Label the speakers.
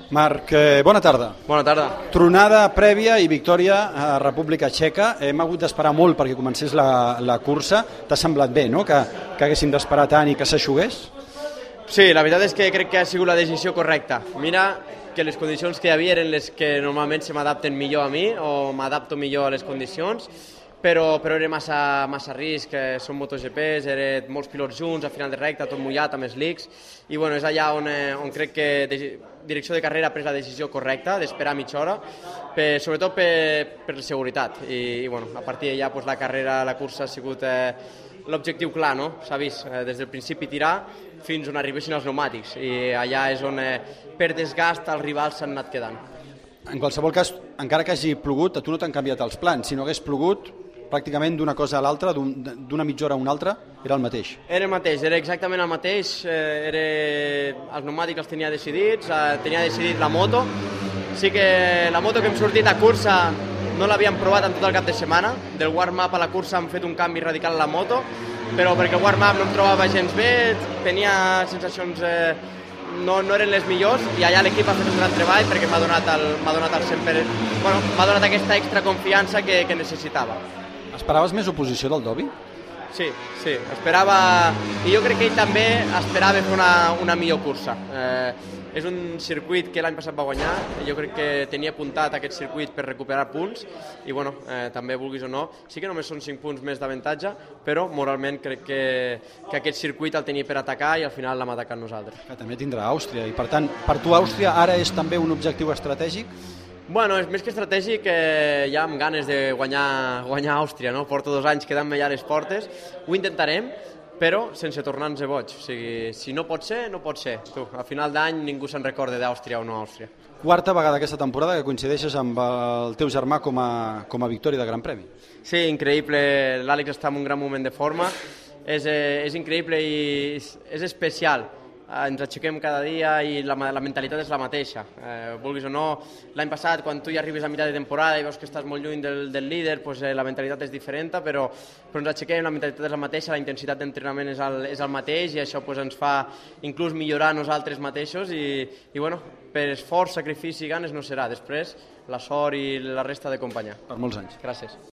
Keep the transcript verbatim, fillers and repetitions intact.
Speaker 1: Marc, eh, bona tarda.
Speaker 2: Bona tarda.
Speaker 1: Tronada prèvia i victòria a República Txeca. Hem hagut d'esperar molt perquè comencés la, la cursa. T'ha semblat bé, no?, que, que haguéssim d'esperar tant i que s'aixugués?
Speaker 2: Sí, la veritat és que crec que ha sigut la decisió correcta. Mira que les condicions que hi havia eren les que normalment se m'adapten millor a mi o m'adapto millor a les condicions, però, però era massa, massa risc, eh, són MotoGPs, eren molts pilots junts, a final de recta, tot mullat amb els leaks, i bueno, és allà on, eh, on crec que de, direcció de carrera ha pres la decisió correcta d'esperar mitja hora, per, sobretot per, per la seguretat, i, i bueno, a partir d'allà pues, la carrera, la cursa ha sigut eh, l'objectiu clar, no? S'ha vist eh, des del principi tirar fins on arribessin els pneumàtics, i allà és on eh, per desgast els rivals s'han anat quedant.
Speaker 1: En qualsevol cas, encara que hagi plogut, a tu no t'han canviat els plans. Si no hagués plogut, pràcticament d'una cosa a l'altra, d'una mitja hora a una altra, era el mateix.
Speaker 2: Era el mateix, era exactament el mateix. Eh, era... Els pneumàtics els tenia decidits, eh, tenia decidit la moto. Sí que la moto que hem sortit a cursa no l'havíem provat en tot el cap de setmana. Del warm-up a la cursa hem fet un canvi radical a la moto, però perquè el warm-up no em trobava gens bé, tenia sensacions... Eh, No, no eren les millors, i allà l'equip ha fet un gran treball perquè m'ha donat, el, m'ha donat, el cent per cent, bueno, m'ha donat aquesta extra confiança que, que necessitava.
Speaker 1: Esperaves més oposició del Dovi?
Speaker 2: Sí, sí, esperava, i jo crec que ell també esperava fer una, una millor cursa. Eh, és un circuit que l'any passat va guanyar, jo crec que tenia apuntat aquest circuit per recuperar punts, i bueno, eh, també vulguis o no, sí que només són cinc punts més d'avantatge, però moralment crec que, que aquest circuit el tenia per atacar i al final l'hem atacat nosaltres.
Speaker 1: Que també tindrà Àustria, i per tant, per tu Àustria ara és també un objectiu estratègic?
Speaker 2: Bueno, és més que estratègic, eh, ja amb ganes de guanyar, guanyar Àustria, no? Porto dos anys quedant-me ja a les portes, ho intentarem, però sense tornar-nos boig. O sigui, si no pot ser, no pot ser. Tu, a final d'any ningú se'n recorda d'Àustria o no Àustria.
Speaker 1: Quarta vegada aquesta temporada que coincideixes amb el teu germà com a, com a victòria de Gran Premi.
Speaker 2: Sí, increïble. L'Àlex està en un gran moment de forma. És, eh, és increïble i és, és especial. Ens aixequem cada dia i la, la mentalitat és la mateixa. Eh, vulguis o no, l'any passat, quan tu ja arribes a mitjà de temporada i veus que estàs molt lluny del, del líder, pues, eh, la mentalitat és diferent, però, però ens aixequem, la mentalitat és la mateixa, la intensitat d'entrenament és, el, és el mateix, i això pues, ens fa inclús millorar nosaltres mateixos, i, i bueno, per esforç, sacrifici i ganes no serà. Després, la sort i la resta d'acompanyar.
Speaker 1: Per molts anys.
Speaker 2: Gràcies.